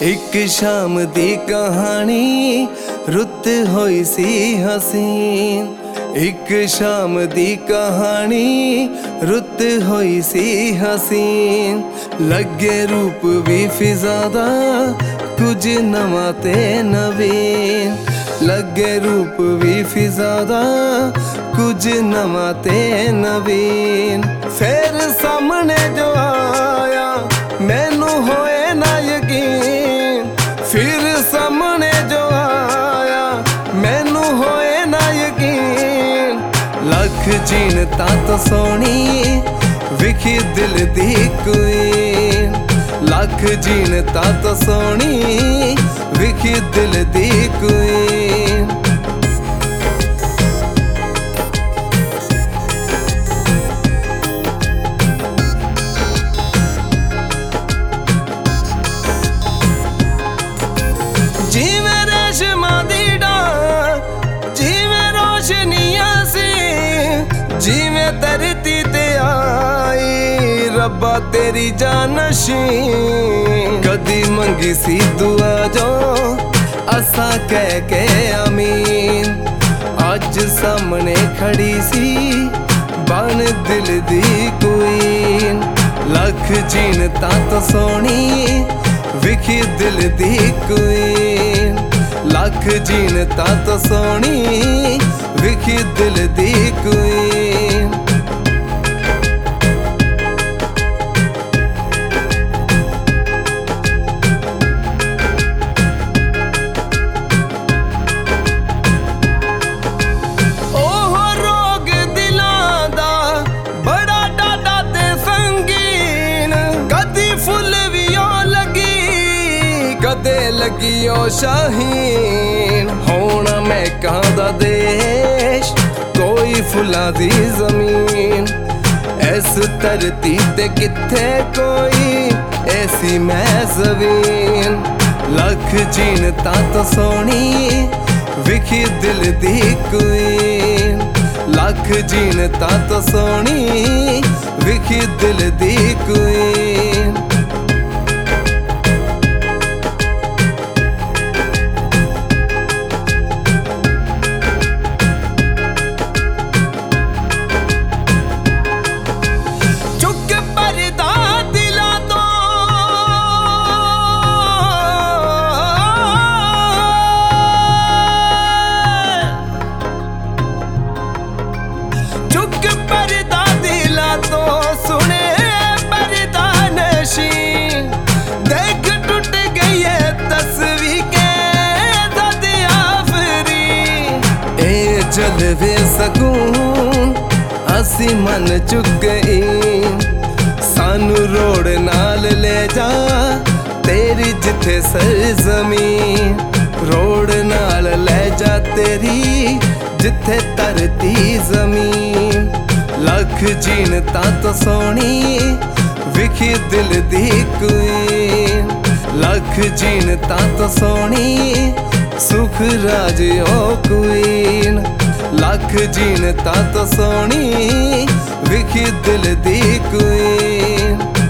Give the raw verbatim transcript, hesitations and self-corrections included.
एक शाम दी कहानी रुत होई सी हसीन। एक शाम दी कहानी रुत होई सी हसीन। लगे रूप भी फिजा दा कुछ नवा ते नवीन। लगे रूप भी फिजा दा कुछ नवा ते नवीन। फिर सामने जो आया मैनू होए ना यकीन। फिर सामने जो आया मैनू होए ना यकीन। लख जीनता तो सोनी विखी दिल दी क्वीन। लख जीनता तो सोनी विखी दिल दी क्वीन। जिवें रेशमा दी डार जिवें रोशनियां सी। जिवें धरती ते आई रब्बा तेरी जानशी। कदी मंगी सी दुआ जो असा कह के आमीन। अज सामने खड़ी सी बन दिल दी क्वीन। लख जीनता तो सोनी विखी दिल दी क्वीन। लख जीनता तो सोनी विखी दिल दी क्वीन। ओह रोग दिलां दा बड़ा डाडा ते संगीन। कदी फुल भी लगी कदे लगी ओ शाहीन। होना मैं कहदा देश कोई फुला दी जमीन। इस धरती ते किथे कोई ऐसी मैं जमीन। लख जीनता तो सोनी विखी दिल दी क्वीन। लख जीनता तो सोनी विखी दिल दी क्वीन। तो सुने पर्दा नशी। देख टूट गई है तस्वीर के दद आफरी। ए जलवे सकून असी मन चुक गई। सानू रोड नाल ले जा तेरी जिथे सरजमीन। रोड नाल ले जा तेरी जिथे धरती जमीन। लख जीनता तो सोनी विखी दिल दी क्वीन। लख जीनता तो सोनी सुख राज ओ क्वीन। लख जीनता तो सोनी विखी दिल दी क्वीन।